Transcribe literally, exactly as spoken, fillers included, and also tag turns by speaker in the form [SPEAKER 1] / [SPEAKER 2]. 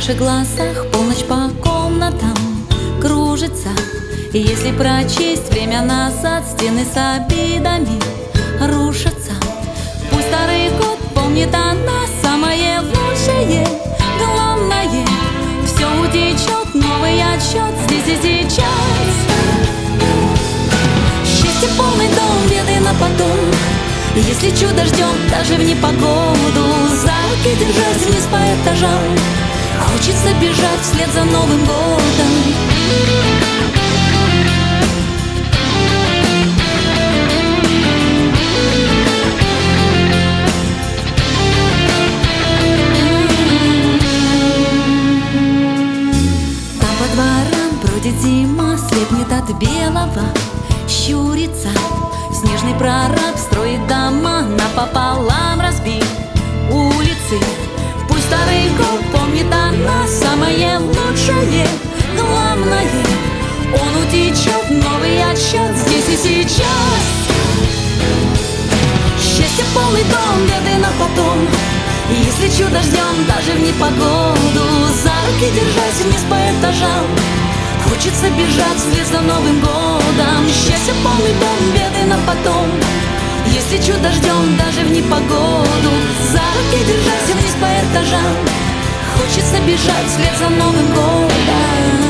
[SPEAKER 1] наших глазах полночь по комнатам кружится. И если прочесть время назад, стены с обидами рушатся. Пусть старый год помнит о нас самое лучшее. Главное, все утечет, новый отсчет здесь и сейчас. Счастье полный дом, беды на потом. Если чудо ждем даже в непогоду, за руки держась вниз по этажам, хочется бежать вслед за Новым годом. Там по дворам бродит зима, слепнет от белого, щурится. Снежный прораб строит дома, напополам разбит улицы. Пусть старый год помнит о нас самое лучшее. Главное, он утечет, новый отсчет здесь и сейчас. Счастье полный дом, беды на потом. Если чудо ждем даже в непогоду, за руки держась вниз по этажам, хочется бежать вслед за Новым годом. Счастье полный дом, беды на потом. Если чудо ждем даже в непогоду, за руки держась вниз по этажам, хочется бежать вслед за Новым годом.